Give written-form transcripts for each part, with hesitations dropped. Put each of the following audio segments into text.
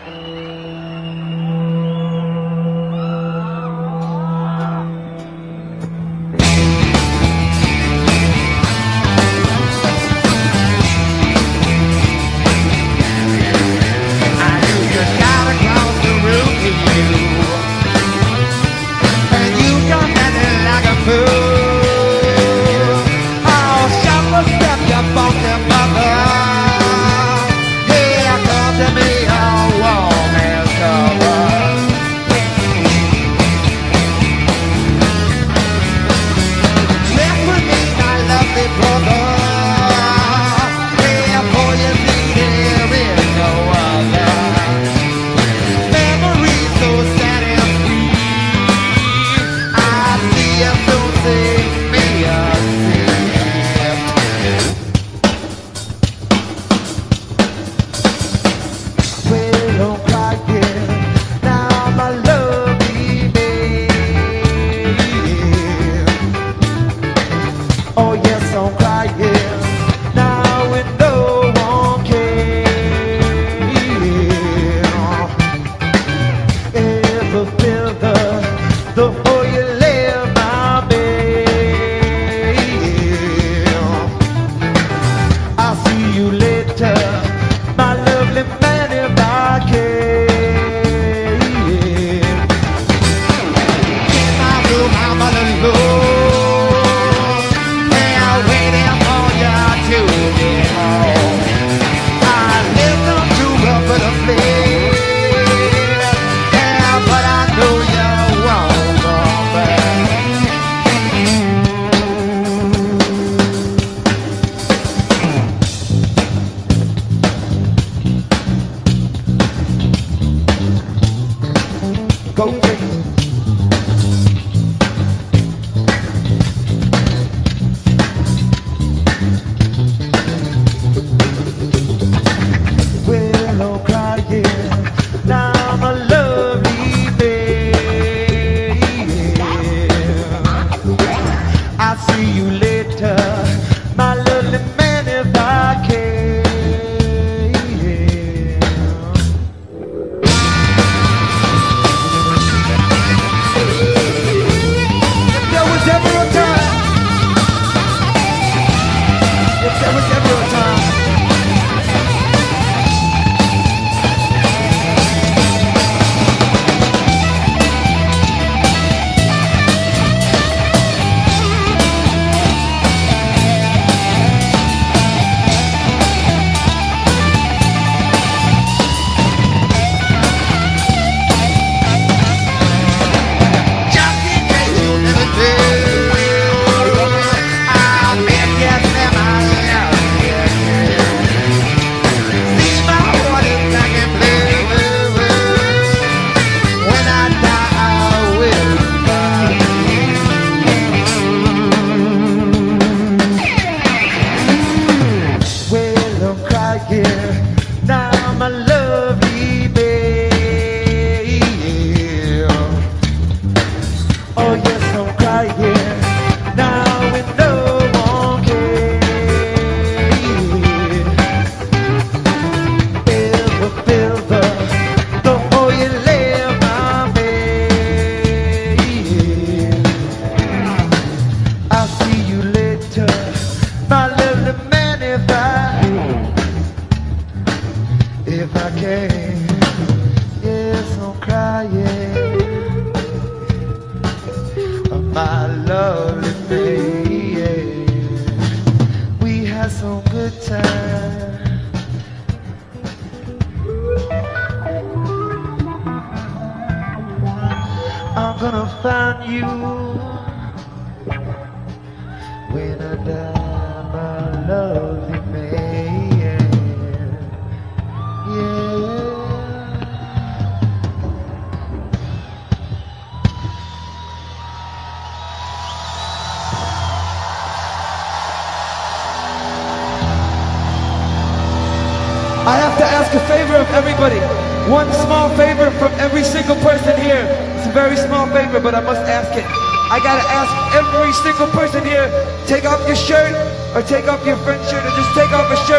I have to ask a favor of everybody. One small favor from every single person here. It's a very small favor, but I must ask it. I gotta ask every single person here, take off your shirt, or take off your friend's shirt, or just take off a shirt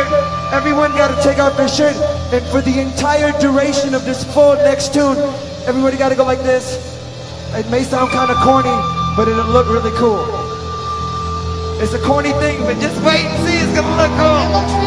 Everyone got to take off their shirt, and for the entire duration of this full next tune, everybody got to go like this. It may sound kind of corny, but it'll look really cool. It's a corny thing, but just wait and see, it's gonna look cool.